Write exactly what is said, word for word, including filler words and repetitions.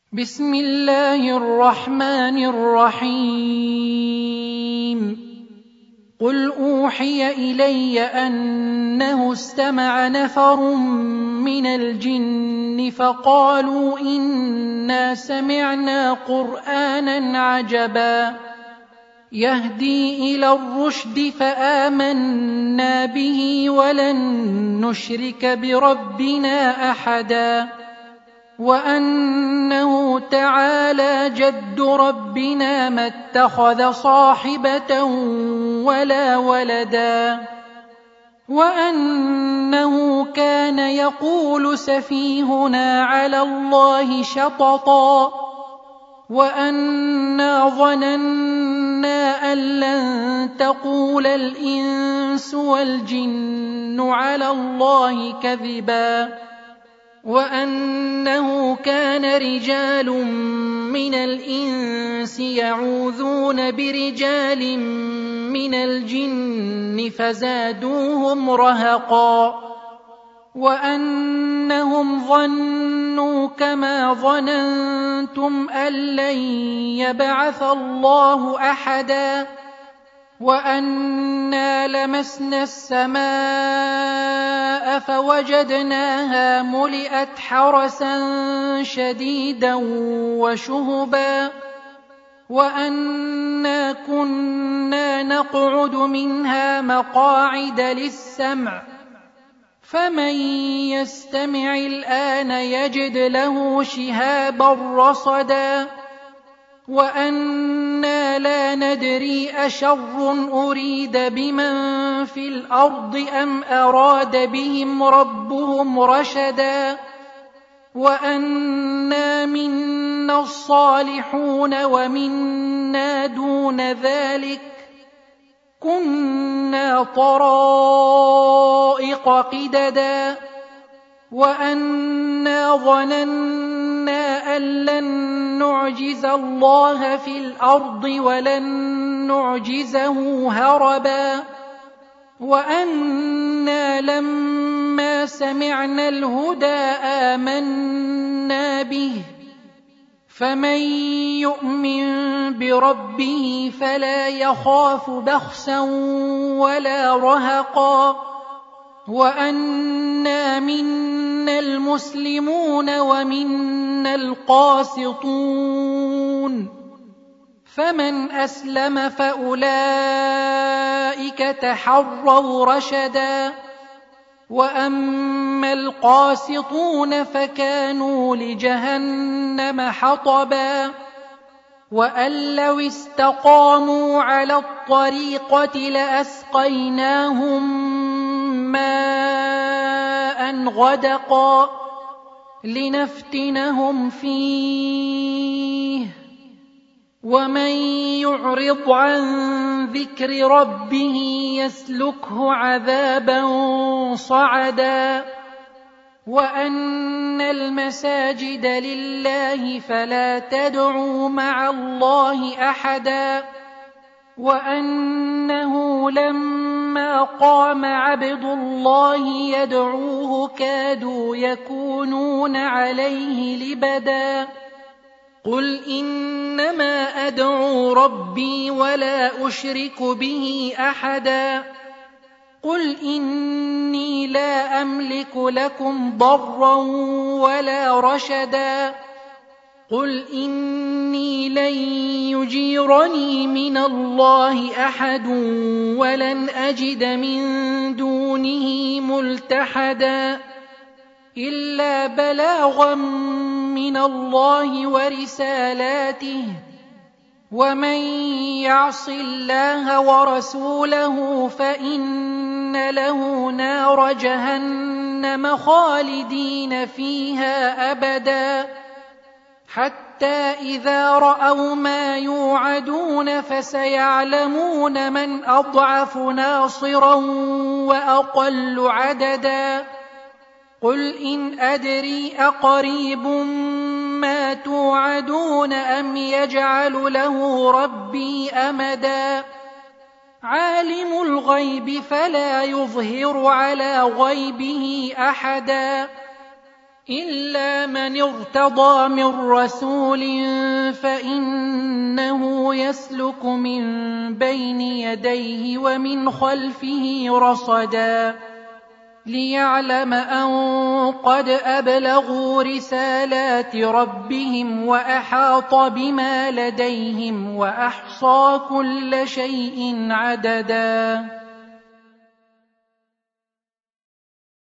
بسم الله الرحمن الرحيم قل أوحي إلي أنه استمع نفر من الجن فقالوا إنا سمعنا قرآنا عجبا يهدي إلى الرشد فآمنا به ولن نشرك بربنا أحدا وأنه تعالى جد ربنا ما اتخذ صاحبة ولا ولدا وأنه كان يقول سفيهنا على الله شططا وأنا ظننا أن لن تقول الإنس والجن على الله كذبا وأنه كان رجال من الإنس يعوذون برجال من الجن فزادوهم رهقا وأنهم ظنوا كما ظننتم أن لن يبعث الله أحدا وأنا لمسنا السماء فوجدناها ملئت حرسا شديدا وشهبا وأنا كنا نقعد منها مقاعد للسمع فمن يستمع الآن يجد له شهابا رصدا وأنا لا ندري أشر أريد بمن في الأرض أم أراد بهم ربهم رشدا وأنا منا الصالحون ومنا دون ذلك كنا طرائق قددا وأنا ظننا أن لن نعجز الله في الأرض ولن نعجزه هربا وأنا لما سمعنا الهدى آمنا به فمن يؤمن بربه فلا يخاف بخسا ولا رهقا وأنا منا المسلمون ومنا القاسطون فمن أسلم فأولئك تحروا رشدا وأما القاسطون فكانوا لجهنم حطبا وأن لو استقاموا على الطريقة لأسقيناهم ماء غدقا لنفتنهم فيه ومن يعرض عن ذكر ربه يسلكه عذابا صعدا وأن المساجد لله فلا تدعوا مع الله أحدا وأنه لما قام عبد الله يدعوه كادوا يكونون عليه لبدا قل إنما أدعو ربي ولا أشرك به أحدا قل إني لا أملك لكم ضرا ولا رشدا قل إني لن يجيرني من الله أحد ولن أجد من دونه ملتحدا إلا بلاغا من الله ورسالاته ومن يعص الله ورسوله فإن له نار جهنم خالدين فيها أبدا حتى إذا رأوا ما يوعدون فسيعلمون من أضعف ناصرا وأقل عددا قل إن أدري أقريب ما توعدون أم يجعل له ربي أمدا عالم الغيب فلا يظهر على غيبه أحدا إلا من ارتضى من رسول فإنه يسلك من بين يديه ومن خلفه رصدا ليعلم أن قد أبلغوا رسالات ربهم وأحاط بما لديهم وأحصى كل شيء عددا